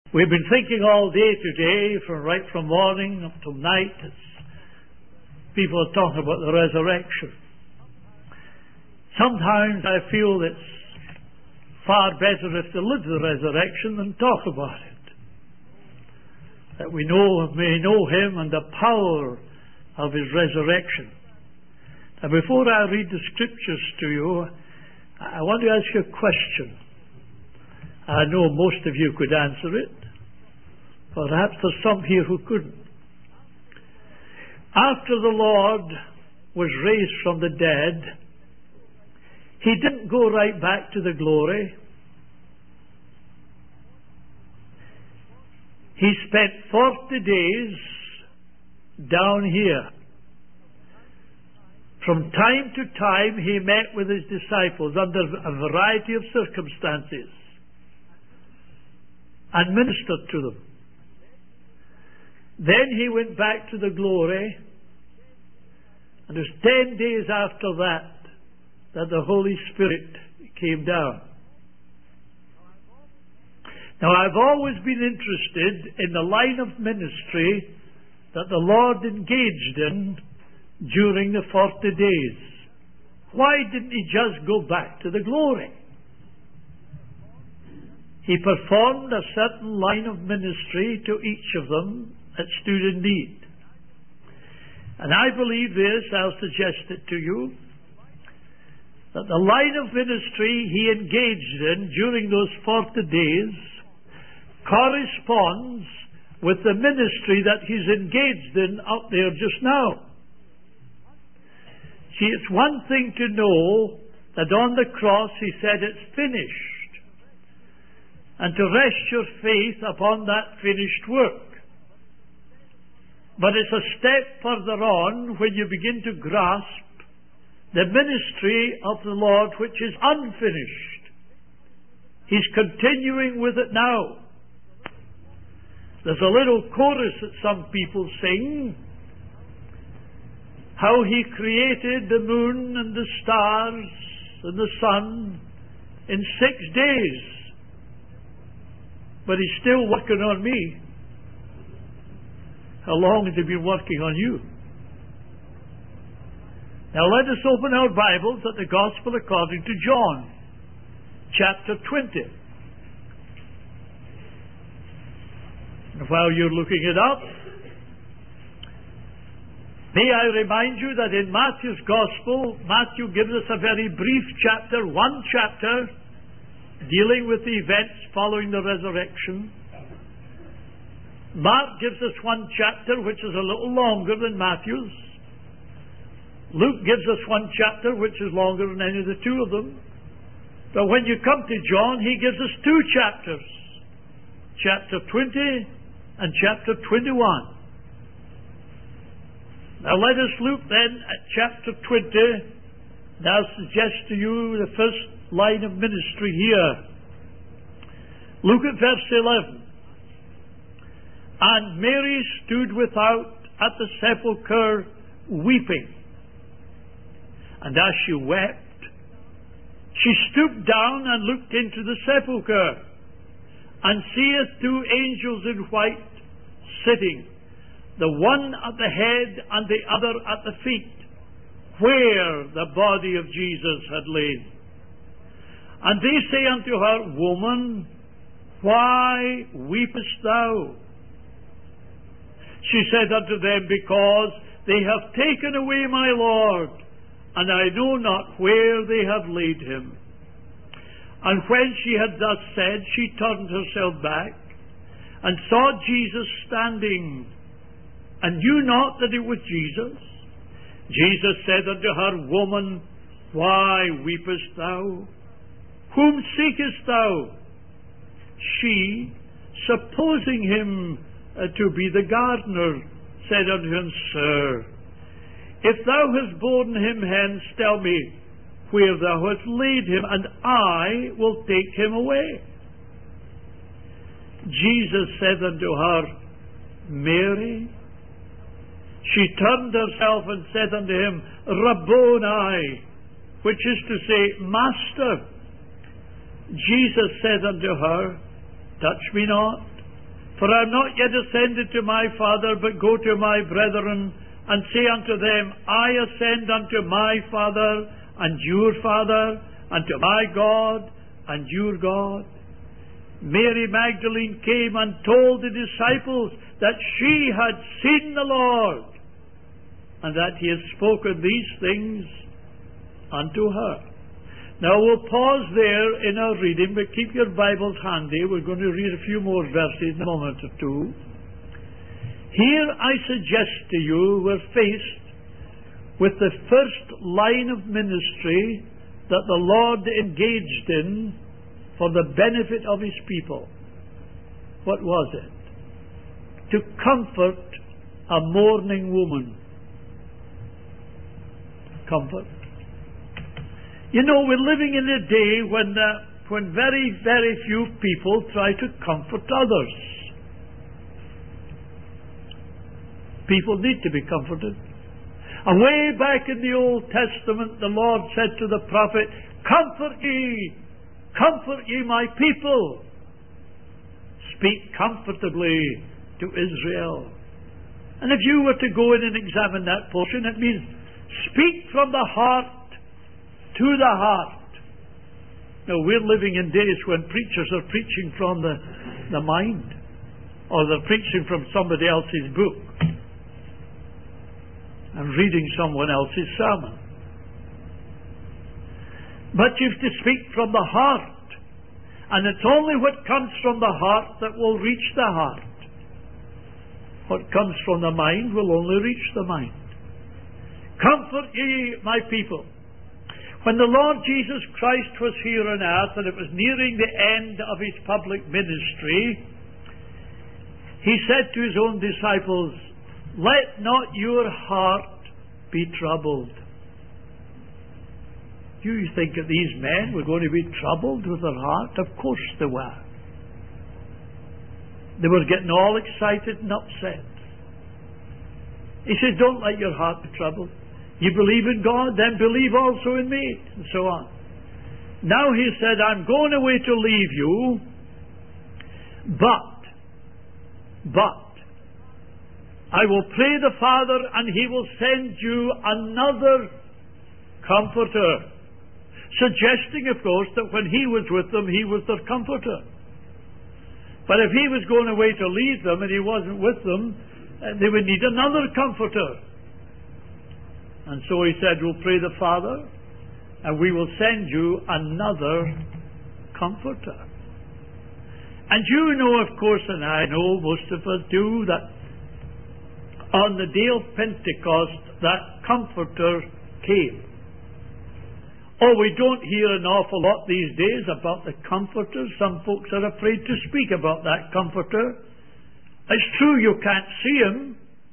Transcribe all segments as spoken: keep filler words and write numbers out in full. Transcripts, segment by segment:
We've been thinking all day today, from right from morning up till night, as people are talking about the resurrection. Sometimes I feel it's far better if they live the resurrection than talk about it. That we know, may know Him and the power of His resurrection. Now, before I read the scriptures to you, I want to ask you a question. I know most of you could answer it. Perhaps there's some here who couldn't. After the Lord was raised from the dead, He didn't go right back to the glory. He spent forty days down here. From time to time He met with His disciples under a variety of circumstances and ministered to them. Then He went back to the glory, and it was ten days after that that the Holy Spirit came down. Now, I've always been interested in the line of ministry that the Lord engaged in during the forty days. Why didn't He just go back to the glory? He performed a certain line of ministry to each of them that stood in need. And I believe this, I'll suggest it to you, that the line of ministry He engaged in during those forty days corresponds with the ministry that He's engaged in up there just now. See, it's one thing to know that on the cross He said it's finished, and to rest your faith upon that finished work. But it's a step further on when you begin to grasp the ministry of the Lord, which is unfinished. He's continuing with it now. There's a little chorus that some people sing, how He created the moon and the stars and the sun in six days. But He's still working on me. How long has He been working on you? Now let us open our Bibles at the Gospel according to John, chapter twenty. And while you're looking it up, may I remind you that in Matthew's Gospel, Matthew gives us a very brief chapter, one chapter, dealing with the events following the resurrection. Mark gives us one chapter which is a little longer than Matthew's. Luke gives us one chapter which is longer than any of the two of them. But when you come to John, he gives us two chapters, chapter twenty and chapter twenty-one. Now let us look then at chapter twenty. Now I suggest to you the first line of ministry here. Look at verse eleven. And Mary stood without at the sepulchre weeping. And as she wept, she stooped down and looked into the sepulchre, and seeth two angels in white sitting, the one at the head and the other at the feet, where the body of Jesus had lain. And they say unto her, Woman, why weepest thou? She said unto them, Because they have taken away my Lord, and I know not where they have laid him. And when she had thus said, she turned herself back, and saw Jesus standing, and knew not that it was Jesus. Jesus said unto her, Woman, why weepest thou? Whom seekest thou? She, supposing him uh, to be the gardener, said unto him, Sir, if thou hast borne him hence, tell me where thou hast laid him, and I will take him away. Jesus said unto her, Mary. She turned herself and said unto him, Rabboni, which is to say, Master. Jesus said unto her, Touch me not, For I am not yet ascended to my Father, but go to my brethren, and say unto them, I ascend unto my Father, and your Father, and to my God, and your God. Mary Magdalene came and told the disciples that she had seen the Lord, and that he had spoken these things unto her. Now we'll pause there in our reading, but keep your Bibles handy. We're going to read a few more verses in a moment or two. Here I suggest to you we're faced with the first line of ministry that the Lord engaged in for the benefit of his people. What was it? To comfort a mourning woman. Comfort. You know, we're living in a day when, uh, when very, very few people try to comfort others. People need to be comforted. And way back in the Old Testament, the Lord said to the prophet, comfort ye, comfort ye my people. Speak comfortably to Israel. And if you were to go in and examine that portion, it means speak from the heart to the heart. Now, we're living in days when preachers are preaching from the, the mind, or they're preaching from somebody else's book and reading someone else's sermon. But you've to speak from the heart, and it's only what comes from the heart that will reach the heart. What comes from the mind will only reach the mind. Comfort ye my people. When the Lord Jesus Christ was here on earth and it was nearing the end of his public ministry, he said to his own disciples, let not your heart be troubled. Do you think that these men were going to be troubled with their heart? Of course they were. They were getting all excited and upset. He said, don't let your heart be troubled. You believe in God, then believe also in me, and so on. Now he said, I'm going away to leave you, but, but, I will pray the Father, and he will send you another comforter. Suggesting, of course, that when he was with them, he was their comforter. But if he was going away to leave them, and he wasn't with them, they would need another comforter. And so he said, we'll pray the Father, and we will send you another comforter. And you know, of course, and I know most of us do, that on the day of Pentecost, that comforter came. Oh, we don't hear an awful lot these days about the comforter. Some folks are afraid to speak about that comforter. It's true you can't see him,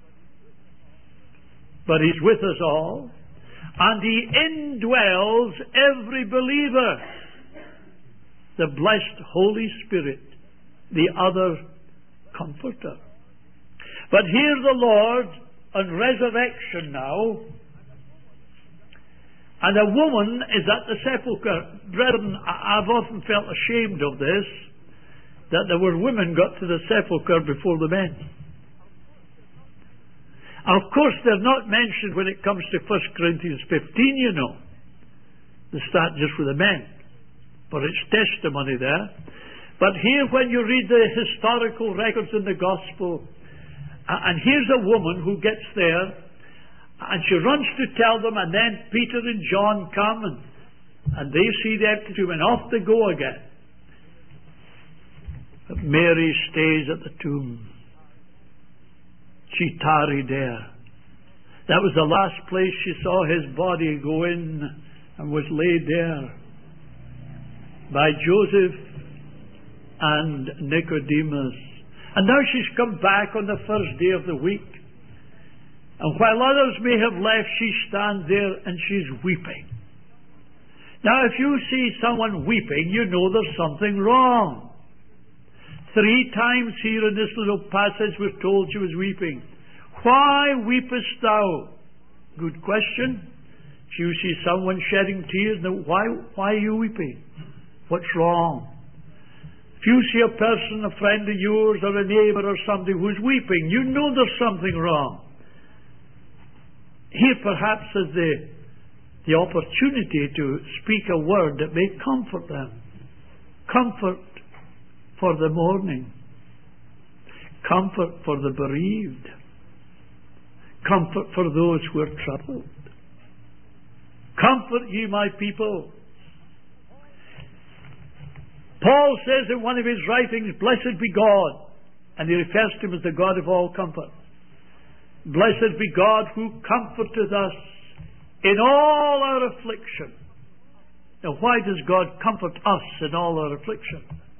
but he's with us all, and he indwells every believer. The blessed Holy Spirit, the other comforter. But here the Lord on resurrection now, and a woman is at the sepulchre. Brethren, I've often felt ashamed of this, that there were women got to the sepulchre before the men. Of course, they're not mentioned when it comes to First Corinthians fifteen, you know. They start just with the men. But it's testimony there. But here, when you read the historical records in the Gospel, and here's a woman who gets there, and she runs to tell them, and then Peter and John come, and, and they see the empty tomb, and off they go again. But Mary stays at the tomb. She tarried there. That was the last place she saw his body go in, and was laid there by Joseph and Nicodemus. And now she's come back on the first day of the week. And while others may have left, she stands there and she's weeping. Now, if you see someone weeping, you know there's something wrong. Three times here in this little passage we're told she was weeping. Why weepest thou? Good question. If you see someone shedding tears, now why, why are you weeping? What's wrong? If If you see a person, a friend of yours or a neighbour or somebody who's weeping, you know there's something wrong. Here perhaps is the, the opportunity to speak a word that may comfort them. Comfort for the mourning. Comfort for the bereaved. Comfort for those who are troubled. Comfort ye my people. Paul says in one of his writings, blessed be God, and he refers to him as the God of all comfort. Blessed be God who comforteth us in all our affliction. Now why does God comfort us in all our affliction?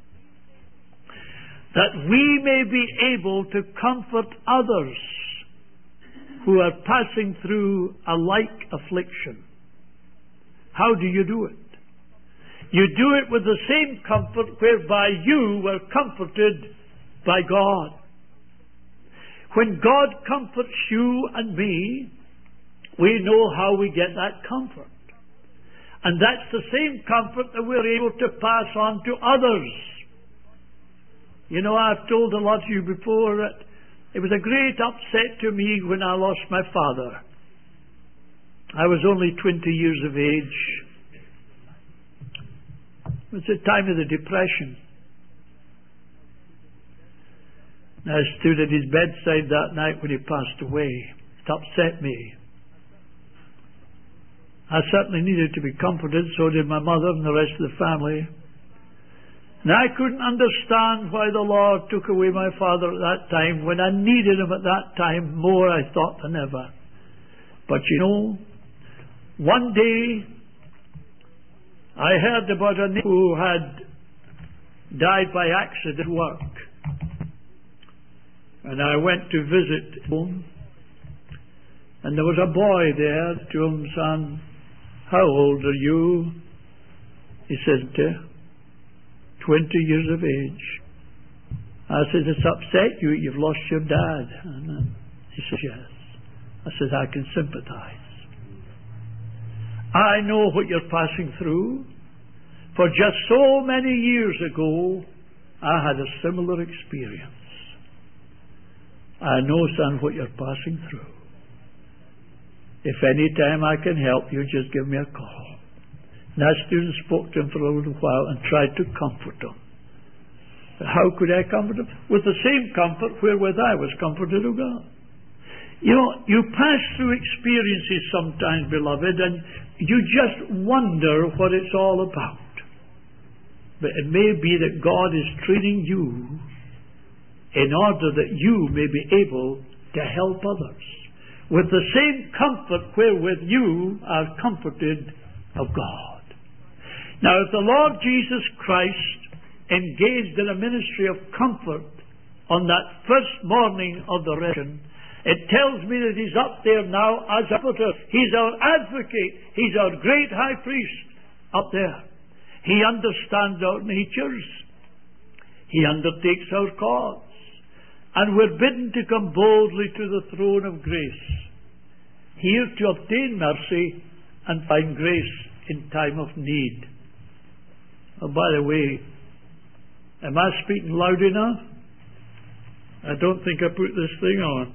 That we may be able to comfort others who are passing through a like affliction. How do you do it? You do it with the same comfort whereby you were comforted by God. When God comforts you and me, we know how we get that comfort. And that's the same comfort that we're able to pass on to others. You know, I've told a lot of you before that it was a great upset to me when I lost my father. I was only twenty years of age. It was the time of the Depression. And I stood at his bedside that night when he passed away. It upset me. I certainly needed to be comforted, so did my mother and the rest of the family. And I couldn't understand why the Lord took away my father at that time, when I needed him at that time more, I thought, than ever. But you know, one day I heard about a neighbor who had died by accident at work. And I went to visit him. And there was a boy there to him, son, how old are you? He said, twenty years of age. I said, it's upset you, you've lost your dad. And he said, yes. I said, I can sympathize. I know what you're passing through. For just so many years ago, I had a similar experience. I know, son, what you're passing through. If any time I can help you, just give me a call. And I stood and spoke to him for a little while and tried to comfort him. But how could I comfort him? With the same comfort wherewith I was comforted of God. You know, you pass through experiences sometimes, beloved, and you just wonder what it's all about. But it may be that God is training you in order that you may be able to help others with the same comfort wherewith you are comforted of God. Now, if the Lord Jesus Christ engaged in a ministry of comfort on that first morning of the resurrection, it tells me that He's up there now as a comforter. He's our advocate. He's our great high priest up there. He understands our natures. He undertakes our cause. And we're bidden to come boldly to the throne of grace, here to obtain mercy and find grace in time of need. Oh, by the way, am I speaking loud enough? I don't think I put this thing on.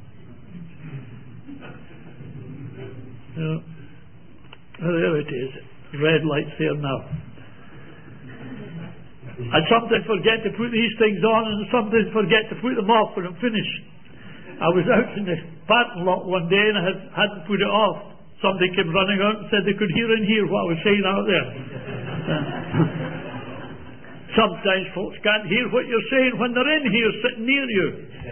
No. Oh, there it is. Red light's there now. I sometimes forget to put these things on and sometimes forget to put them off when I'm finished. I was out in the parking lot one day and I had, hadn't put it off. Somebody came running out and said they could hear and hear what I was saying out there. Sometimes folks can't hear what you're saying when they're in here sitting near you.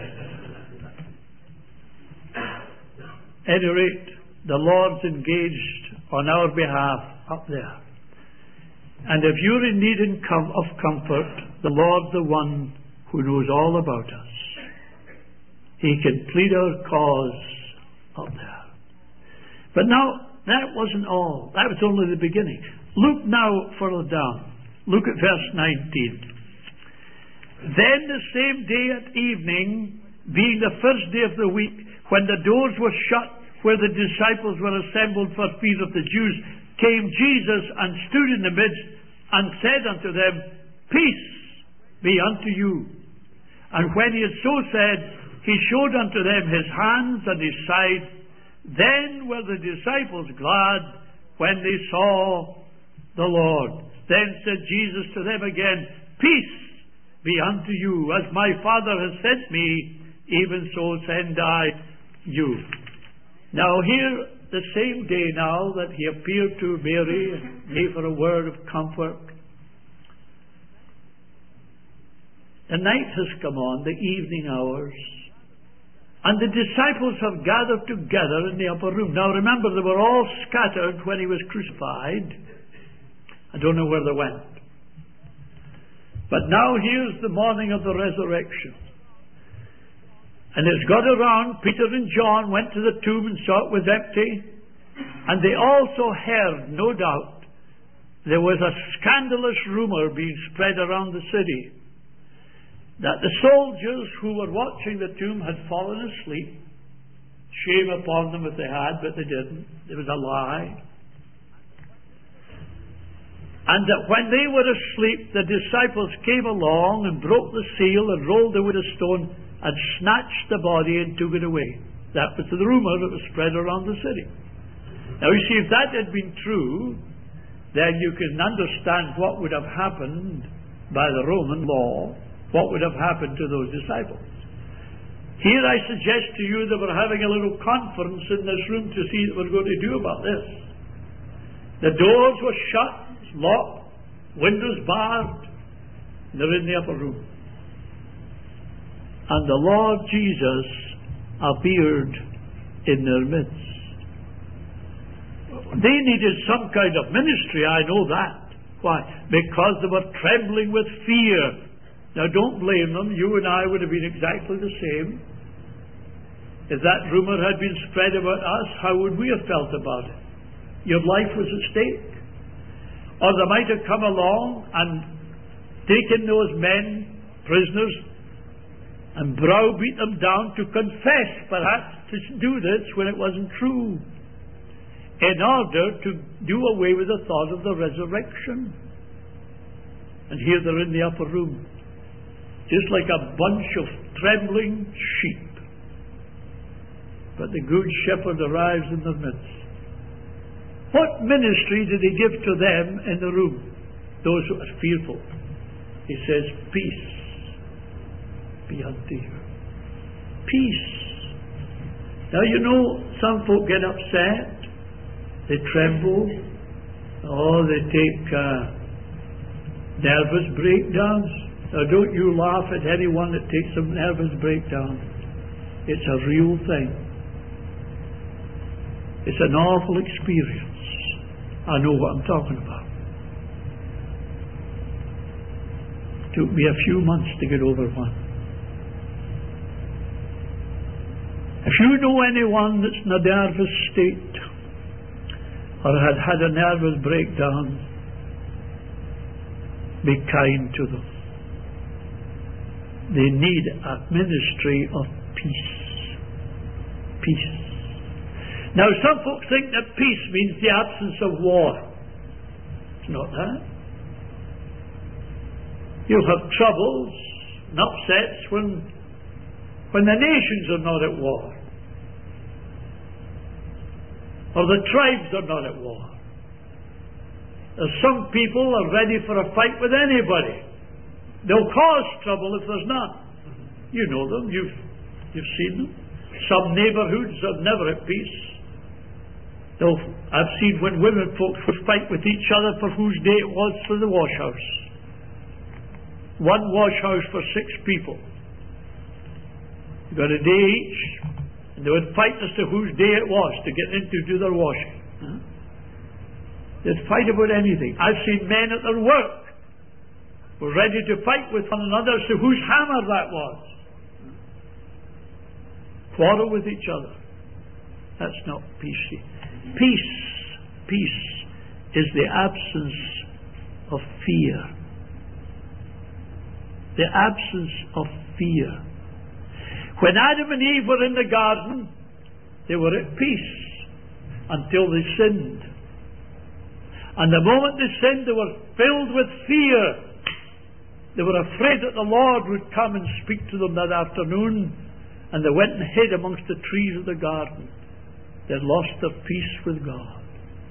At any rate, the Lord's engaged on our behalf up there. And if you're in need of comfort, the Lord's the one who knows all about us. He can plead our cause up there. But now, that wasn't all. That was only the beginning. Look now further down. Look at verse nineteen. Then the same day at evening, being the first day of the week, when the doors were shut, where the disciples were assembled for fear of the Jews, came Jesus and stood in the midst and said unto them, Peace be unto you. And when he had so said, he showed unto them his hands and his side. Then were the disciples glad when they saw the Lord. Then said Jesus to them again, Peace be unto you. As my Father has sent me, even so send I you. Now here, the same day now that he appeared to Mary and gave her a word of comfort, the night has come on, the evening hours, and the disciples have gathered together in the upper room. Now remember, they were all scattered when he was crucified. I don't know where they went. But now here's the morning of the resurrection. And it's got around, Peter and John went to the tomb and saw it was empty. And they also heard, no doubt, there was a scandalous rumor being spread around the city that the soldiers who were watching the tomb had fallen asleep. Shame upon them if they had, but they didn't. It was a lie. And that when they were asleep, the disciples came along and broke the seal and rolled it with a stone and snatched the body and took it away. That was the rumor that was spread around the city. Now you see, if that had been true, then you can understand what would have happened by the Roman law, what would have happened to those disciples. Here I suggest to you that we're having a little conference in this room to see what we're going to do about this. The doors were shut, locked, windows barred, and they're in the upper room. And the Lord Jesus appeared in their midst. They needed some kind of ministry, I know that. Why? Because they were trembling with fear. Now don't blame them. You and I would have been exactly the same. If that rumor had been spread about us, how would we have felt about it? Your life was at stake. Or they might have come along and taken those men prisoners and browbeat them down to confess, perhaps, to do this when it wasn't true, in order to do away with the thought of the resurrection. And here they're in the upper room, just like a bunch of trembling sheep. But the good shepherd arrives in their midst. What ministry did he give to them in the room? Those who are fearful. He says, Peace be unto you. Peace. Now you know, some folk get upset. They tremble. Oh, they take uh, nervous breakdowns. Now don't you laugh at anyone that takes a nervous breakdown. It's a real thing. It's an awful experience. I know what I'm talking about. It took me a few months to get over one. If you know anyone that's in a nervous state or had had a nervous breakdown, be kind to them. They need a ministry of peace. Peace. Now some folks think that peace means the absence of war. It's not that. You'll have troubles and upsets when, when the nations are not at war, or the tribes are not at war. There's some people are ready for a fight with anybody. They'll cause trouble if there's none. You know them. You've, you've seen them. Some neighbourhoods are never at peace. They'll, I've seen when women folks would fight with each other for whose day it was for the wash house. One wash house for six people. You got a day each, and they would fight as to whose day it was to get in to do their washing. Huh? They'd fight about anything. I've seen men at their work were ready to fight with one another as to whose hammer that was. Quarrel with each other. That's not peace. Peace, peace is the absence of fear. The absence of fear. When Adam and Eve were in the garden, they were at peace until they sinned. And the moment they sinned, they were filled with fear. They were afraid that the Lord would come and speak to them that afternoon, and they went and hid amongst the trees of the garden. They lost their peace with God.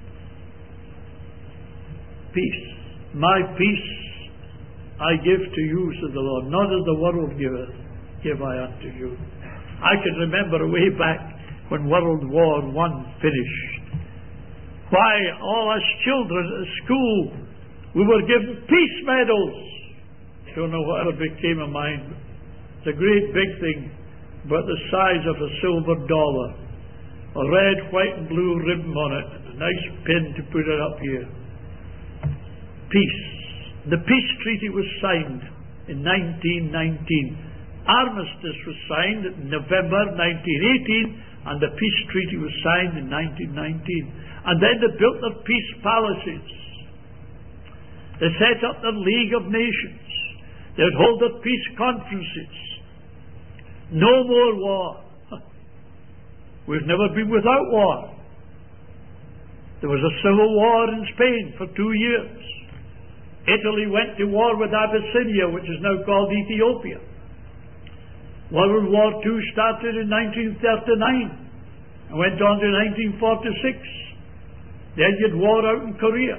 Peace. My peace I give to you, said the Lord. Not as the world giveth, give I unto you. I can remember way back when World War One finished. Why, all us children at school, we were given peace medals. Don't know whatever became of mine. It's a great big thing, about the size of a silver dollar. A red, white and blue ribbon on it. A nice pin to put it up here. Peace. The peace treaty was signed in nineteen nineteen. Armistice was signed in November nineteen eighteen, and the peace treaty was signed in nineteen nineteen. And then they built their peace palaces. They set up the League of Nations. They would hold their peace conferences. No more war. We've never been without war. There was a civil war in Spain for two years. Italy went to war with Abyssinia, which is now called Ethiopia. World War Two started in nineteen thirty-nine and went on to nineteen forty-six. Then you had war out in Korea.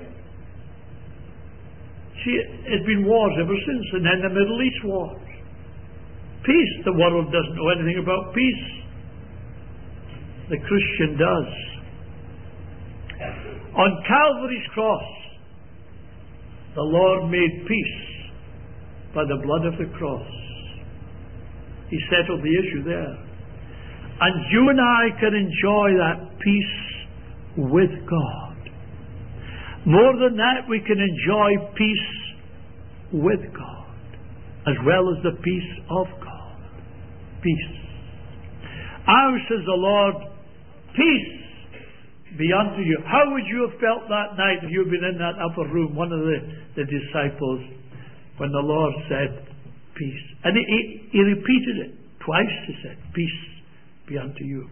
See, it's been wars ever since, and then the Middle East wars. Peace, the world doesn't know anything about peace. The Christian does. On Calvary's cross, the Lord made peace by the blood of the cross. He settled the issue there. And you and I can enjoy that peace with God. More than that, we can enjoy peace with God, as well as the peace of God. Peace. Now, says the Lord, peace be unto you. How would you have felt that night if you had been in that upper room, one of the, the disciples, when the Lord said, peace? And he, he, he repeated it twice. He said, peace be unto you.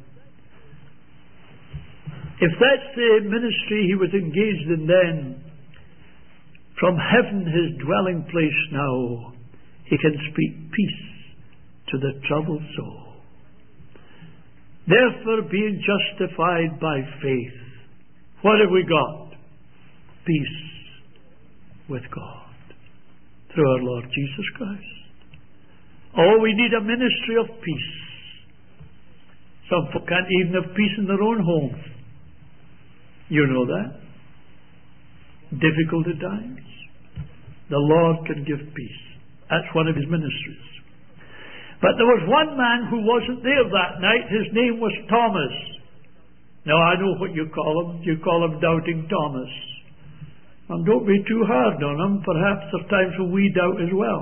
If that's the ministry he was engaged in then, from heaven, his dwelling place now, he can speak peace to the troubled soul. Therefore, being justified by faith, what have we got? Peace with God through our Lord Jesus Christ. Oh, we need a ministry of peace. Some folk can't even have peace in their own homes. You know that. Difficult at times. The Lord can give peace. That's one of his ministries. But there was one man who wasn't there that night. His name was Thomas. Now I know what you call him. You call him Doubting Thomas. And don't be too hard on him. Perhaps there are times when we doubt as well.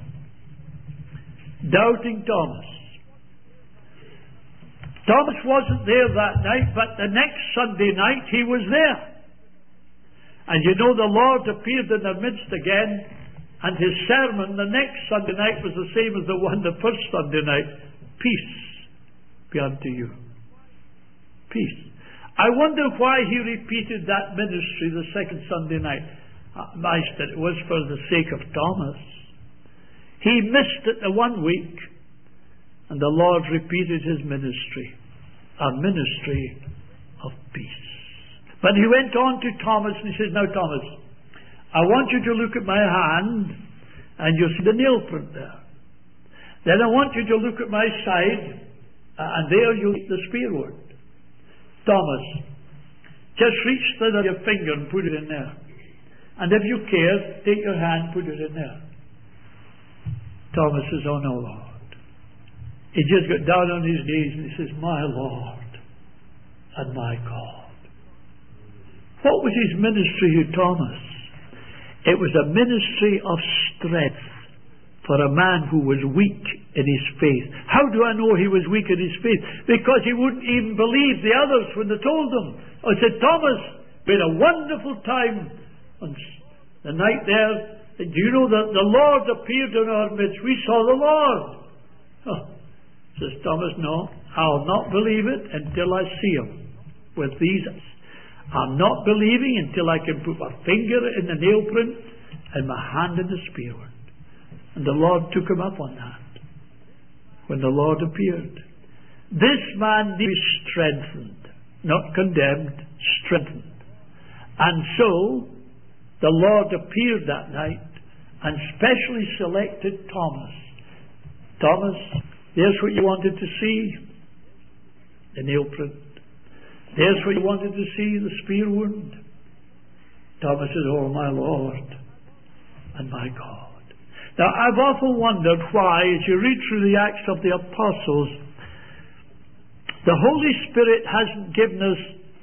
Doubting Thomas. Thomas wasn't there that night, but the next Sunday night he was there. And you know, the Lord appeared in their midst again, and his sermon the next Sunday night was the same as the one the first Sunday night. Peace be unto you. Peace. I wonder why he repeated that ministry the second Sunday night. Uh, Master, it was for the sake of Thomas. He missed it the one week, and the Lord repeated his ministry, a ministry of peace. But he went on to Thomas and he says, now Thomas, I want you to look at my hand and you'll see the nail print there. Then I want you to look at my side and there you'll see the spear wound. Thomas, just reach through your finger and put it in there. And if you care, take your hand, put it in there. Thomas says, oh no, Lord. He just got down on his knees and he says, my Lord and my God. What was his ministry to Thomas? It was a ministry of strength for a man who was weak in his faith. How do I know he was weak in his faith? Because he wouldn't even believe the others when they told him. I said, Thomas, we had a wonderful time on the night there. Do you know that the Lord appeared in our midst? We saw the Lord. Oh. Says Thomas, no, I'll not believe it until I see him with these eyes. I'm not believing until I can put my finger in the nail print and my hand in the spear wound. And the Lord took him up on that when the Lord appeared. This man needs to be strengthened, not condemned, strengthened. And so the Lord appeared that night and specially selected Thomas. Thomas, there's what you wanted to see, the nail print. There's what you wanted to see, the spear wound. Thomas says, "Oh, my Lord and my God." Now, I've often wondered why, as you read through the Acts of the Apostles, the Holy Spirit hasn't given us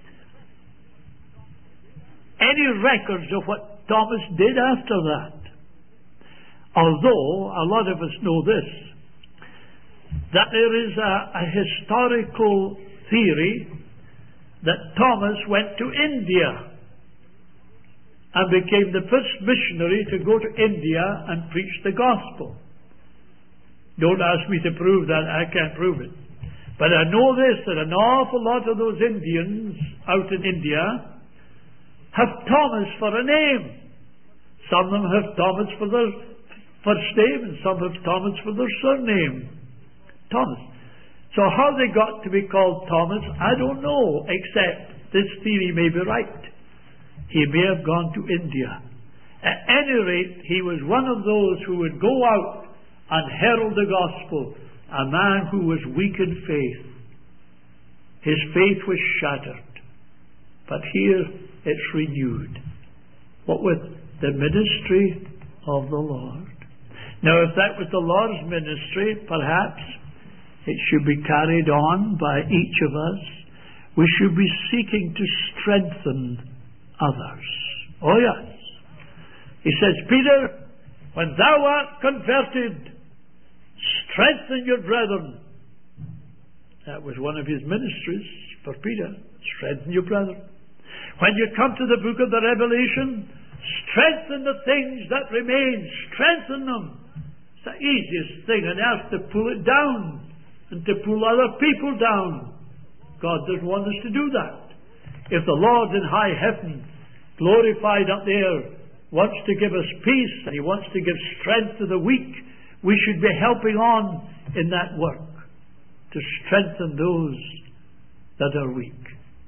any records of what Thomas did after that. Although, a lot of us know this, that there is a, a historical theory that Thomas went to India and became the first missionary to go to India and preach the gospel. Don't ask me to prove that, I can't prove it. But I know this, that an awful lot of those Indians out in India have Thomas for a name. Some of them have Thomas for their first name, and some have Thomas for their surname. Thomas. So how they got to be called Thomas, I don't know, except this theory may be right. He may have gone to India. At any rate, he was one of those who would go out and herald the gospel, a man who was weak in faith. His faith was shattered. But here it's renewed. What with the ministry of the Lord. Now, if that was the Lord's ministry, perhaps it should be carried on by each of us. We should be seeking to strengthen others. Oh yes. He says, "Peter, when thou art converted, strengthen your brethren." That was one of his ministries for Peter. Strengthen your brethren. When you come to the book of the Revelation, strengthen the things that remain. Strengthen them. It's the easiest thing on earth to pull it down and to pull other people down. God doesn't want us to do that. If the Lord in high heaven, glorified up there, wants to give us peace and He wants to give strength to the weak, we should be helping on in that work to strengthen those that are weak.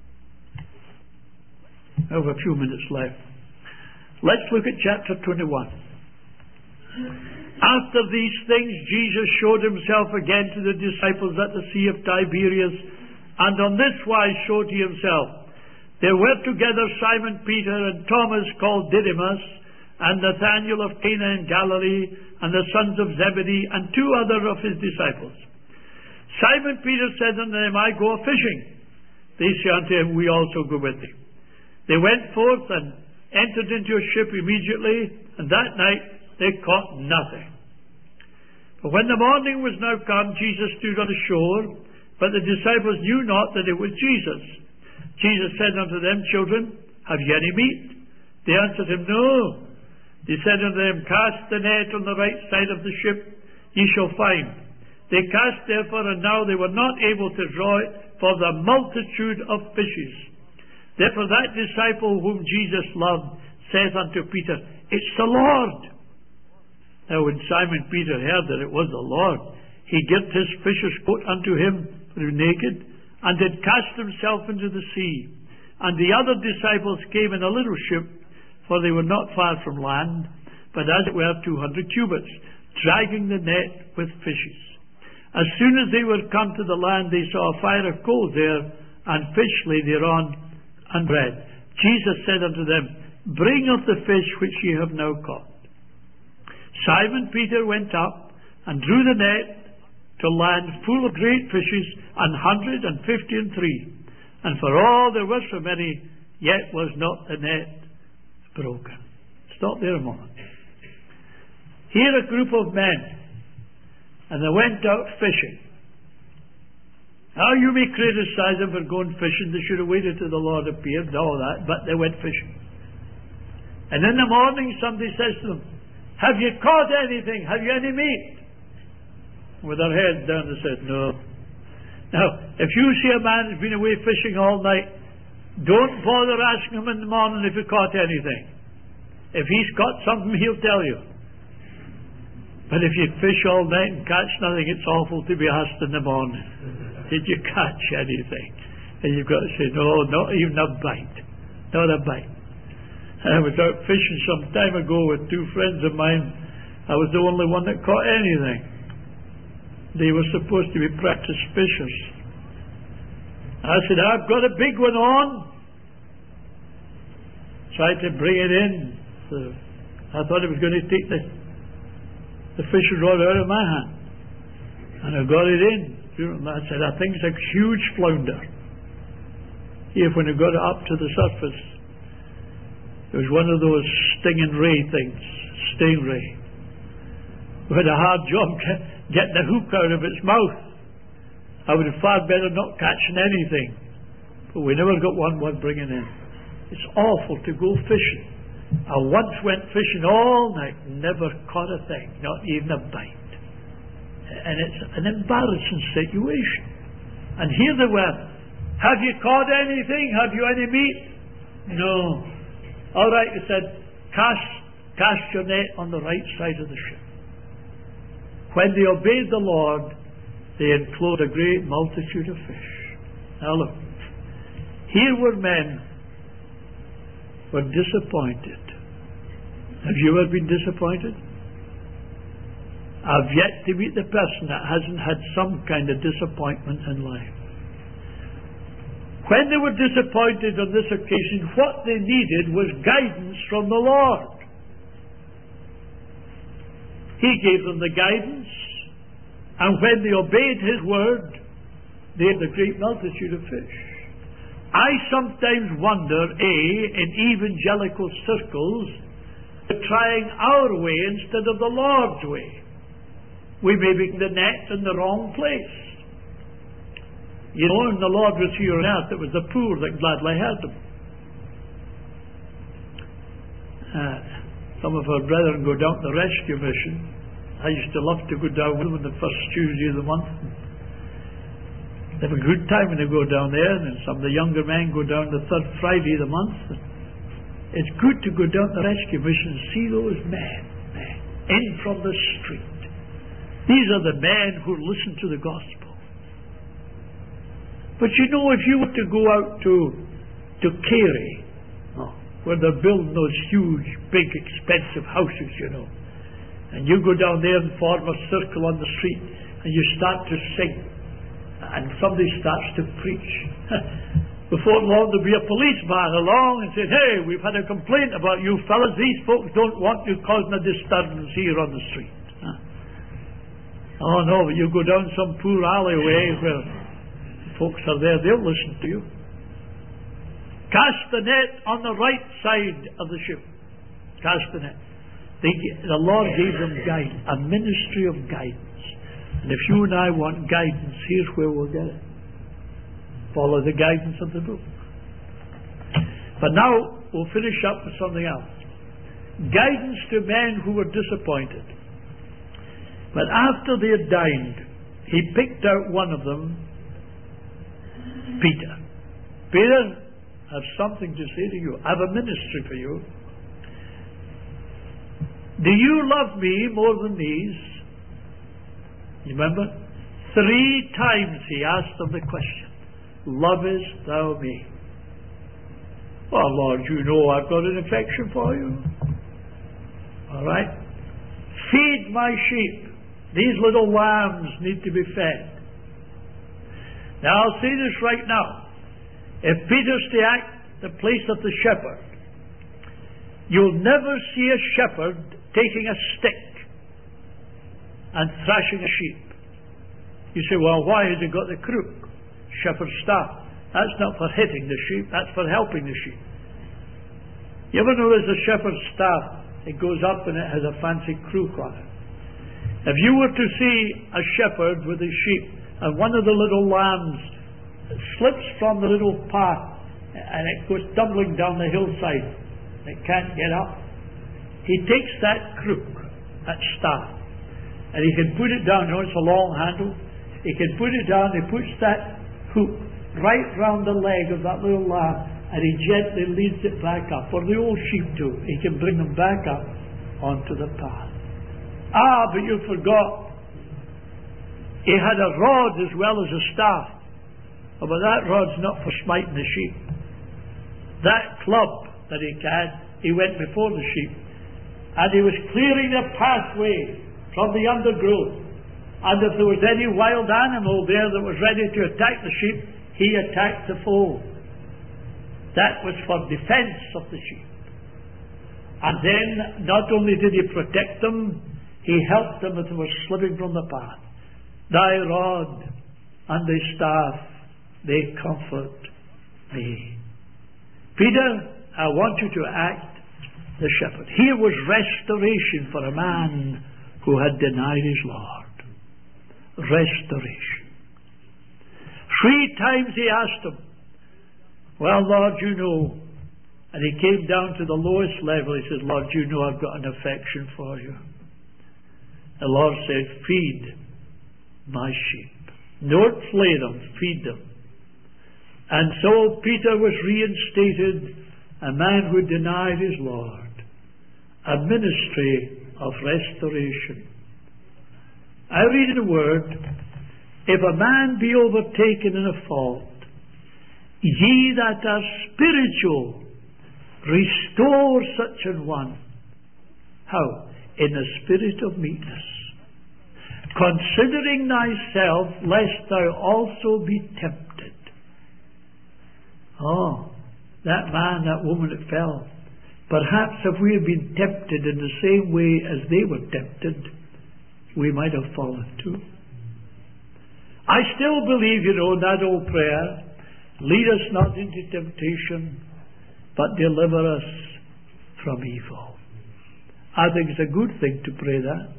I have a few minutes left. Let's look at chapter twenty-one. After these things, Jesus showed Himself again to the disciples at the Sea of Tiberias, and on this wise showed He Himself. There were together Simon Peter and Thomas called Didymus, and Nathanael of Cana in Galilee, and the sons of Zebedee, and two other of his disciples. Simon Peter said unto them, "I go a-fishing." They say unto him, "We also go with thee." They went forth and entered into a ship immediately, and that night they caught nothing. But when the morning was now come, Jesus stood on the shore, but the disciples knew not that it was Jesus. Jesus said unto them, "Children, have ye any meat?" They answered him, "No." He said unto them, "Cast the net on the right side of the ship, ye shall find." They cast therefore, and now they were not able to draw it for the multitude of fishes. Therefore that disciple whom Jesus loved saith unto Peter, "It's the Lord." Now when Simon Peter heard that it was the Lord, he girt his fisher's coat unto him, for he was naked, and did cast himself into the sea. And the other disciples came in a little ship, for they were not far from land, but as it were two hundred cubits, dragging the net with fishes. As soon as they were come to the land, they saw a fire of coals there, and fish lay thereon, and bread. Jesus said unto them, "Bring of the fish which ye have now caught." Simon Peter went up, and drew the net to land full of great fishes, an hundred and fifty and three. And for all there were so many, yet was not the net broken. Stop there a moment. Here a group of men, and they went out fishing. Now you may criticize them for going fishing. They should have waited till the Lord appeared and all that, but they went fishing. And in the morning somebody says to them, "Have you caught anything? Have you any meat?" With their heads down they said, "No." Now, if you see a man who's been away fishing all night, don't bother asking him in the morning if he caught anything. If he's caught something, he'll tell you. But if you fish all night and catch nothing, it's awful to be asked in the morning, did you catch anything? And you've got to say, no, not even a bite. Not a bite. I was out fishing some time ago with two friends of mine. I was the only one that caught anything. They were supposed to be practice fishers. I said, I've got a big one on. Tried to bring it in. So I thought it was going to take the, the fishing rod out of my hand. And I got it in. I said, I think it's a huge flounder. Here, when I got it up to the surface, it was one of those stinging ray things, stingray. We had a hard job getting the hook out of its mouth. I would have far better not catching anything. But we never got one worth bringing in. It's awful to go fishing. I once went fishing all night, never caught a thing, not even a bite. And it's an embarrassing situation. And here they were. Have you caught anything? Have you any meat? No. All right, he said, cast, cast your net on the right side of the ship. When they obeyed the Lord, they enclosed a great multitude of fish. Now look, here were men who were disappointed. Have you ever been disappointed? I've yet to meet the person that hasn't had some kind of disappointment in life. When they were disappointed on this occasion, what they needed was guidance from the Lord. He gave them the guidance, and when they obeyed His word, they had a great multitude of fish. I sometimes wonder, A, in evangelical circles, we're trying our way instead of the Lord's way. We may be in the net in the wrong place. You know, when the Lord was here on earth, it was the poor that gladly heard Him. Uh, some of our brethren go down to the rescue mission. I used to love to go down with them on the first Tuesday of the month. They have a good time when they go down there, and some of the younger men go down the third Friday of the month. It's good to go down to the rescue mission and see those men, men in from the street. These are the men who listen to the gospel. But you know, if you were to go out to to Kerry, oh, where they're building those huge, big, expensive houses, you know, and you go down there and form a circle on the street, and you start to sing, and somebody starts to preach. Before long, there'll be a policeman along and say, hey, we've had a complaint about you fellas. These folks don't want you causing a disturbance here on the street. Huh? Oh, no, but you go down some poor alleyway where folks are there, they'll listen to you. Cast the net on the right side of the ship. Cast the net. They, the Lord gave them guidance, a ministry of guidance. And if you and I want guidance, here's where we'll get it. Follow the guidance of the book. But now we'll finish up with something else. Guidance to men who were disappointed. But after they had dined, He picked out one of them, Peter. Peter, I have something to say to you. I have a ministry for you. Do you love me more than these? You remember? Three times He asked them the question. Lovest thou me? Oh, Lord, you know I've got an affection for you. All right? Feed my sheep. These little lambs need to be fed. Now, I'll say this right now. If Peter's to act the place of the shepherd, you'll never see a shepherd taking a stick and thrashing a sheep. You say, well, why has he got the crook? Shepherd's staff. That's not for hitting the sheep, that's for helping the sheep. You ever notice a shepherd's staff? It goes up and it has a fancy crook on it. If you were to see a shepherd with his sheep and one of the little lambs slips from the little path and it goes tumbling down the hillside, it can't get up, he takes that crook, that staff, and he can put it down. You know, it's a long handle. He can put it down, he puts that hook right round the leg of that little lamb, and he gently leads it back up. Or the old sheep do. He can bring them back up onto the path. Ah, but you forgot. He had a rod as well as a staff. Oh, but that rod's not for smiting the sheep. That club that he had, he went before the sheep. And he was clearing a pathway from the undergrowth. And if there was any wild animal there that was ready to attack the sheep, he attacked the foe. That was for defense of the sheep. And then, not only did he protect them, he helped them if they were slipping from the path. Thy rod and thy staff, they comfort me. Peter, I want you to act the shepherd. Here was restoration for a man who had denied his Lord. Restoration. Three times he asked him, well, Lord, you know. And he came down to the lowest level. He said, Lord, you know I've got an affection for you. The Lord said, feed my sheep. Don't flay them, feed them. And so Peter was reinstated, a man who denied his Lord. A ministry of restoration. I read in the Word, if a man be overtaken in a fault, ye that are spiritual, restore such an one. How? In a spirit of meekness. Considering thyself, lest thou also be tempted. Oh, that man, that woman that fell. Perhaps if we had been tempted in the same way as they were tempted, we might have fallen too. I still believe, you know, in that old prayer, lead us not into temptation, but deliver us from evil. I think it's a good thing to pray that.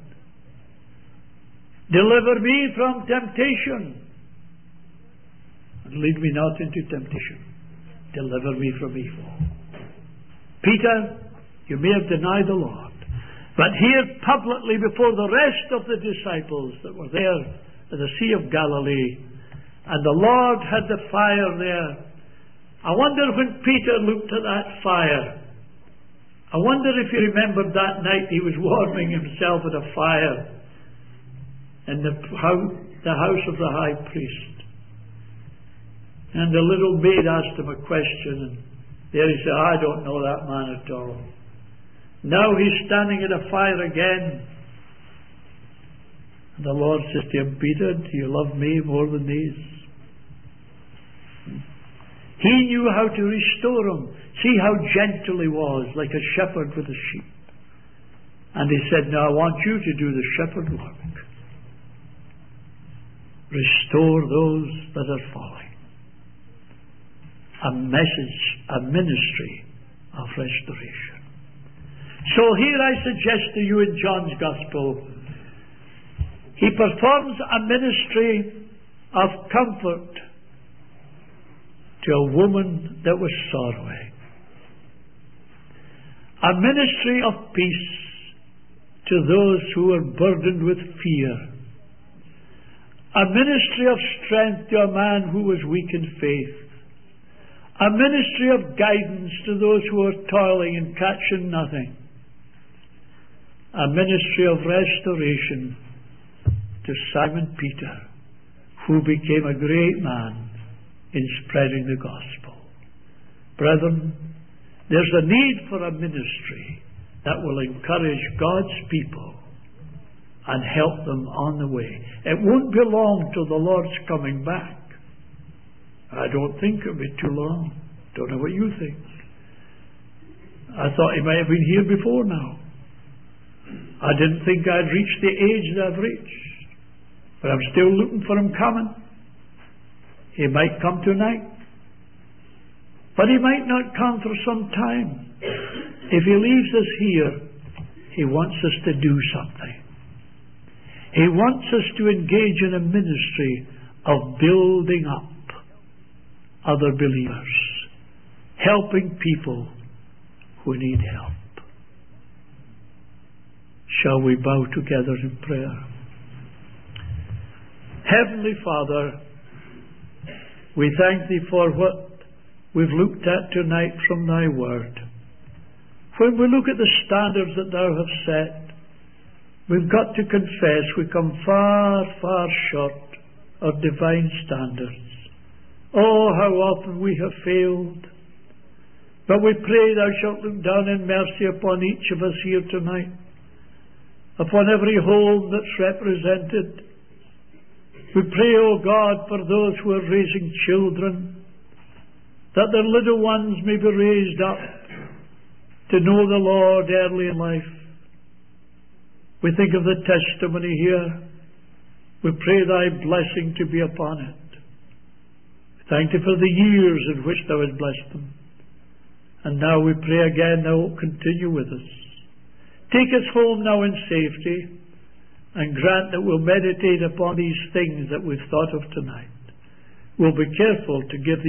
Deliver me from temptation, and lead me not into temptation. Deliver me from evil. Peter, you may have denied the Lord, but here publicly before the rest of the disciples that were there at the Sea of Galilee, and the Lord had the fire there. I wonder when Peter looked at that fire, I wonder if he remembered that night he was warming himself at a fire in the house, the house of the high priest. And the little maid asked him a question, and there he said, I don't know that man at all. Now he's standing at a fire again. And the Lord says to him, Peter, do you love me more than these? He knew how to restore them. See how gentle he was, like a shepherd with a sheep. And he said, now I want you to do the shepherd work. Restore those that are falling. A message, a ministry of restoration. So here I suggest to you in John's Gospel, he performs a ministry of comfort to a woman that was sorrowing. A ministry of peace to those who were burdened with fear. A ministry of strength to a man who was weak in faith. A ministry of guidance to those who are toiling and catching nothing. A ministry of restoration to Simon Peter, who became a great man in spreading the gospel. Brethren, there's a need for a ministry that will encourage God's people and help them on the way. It won't be long till the Lord's coming back. I don't think it'll be too long. Don't know what you think. I thought he might have been here before now. I didn't think I'd reached the age that I've reached. But I'm still looking for him coming. He might come tonight. But he might not come for some time. If he leaves us here, he wants us to do something. He wants us to engage in a ministry of building up other believers, helping people who need help. Shall we bow together in prayer? Heavenly Father, we thank Thee for what we've looked at tonight from Thy Word. When we look at the standards that Thou hast set, We've got to confess we come far, far short of divine standards. Oh, how often we have failed. But we pray thou shalt look down in mercy upon each of us here tonight, upon every home that's represented. We pray, O God, for those who are raising children, that their little ones may be raised up to know the Lord early in life. We think of the testimony here. We pray thy blessing to be upon it. Thank you for the years in which thou hast blessed them. And now we pray again, thou wilt continue with us. Take us home now in safety, and grant that we'll meditate upon these things that we've thought of tonight. We'll be careful to give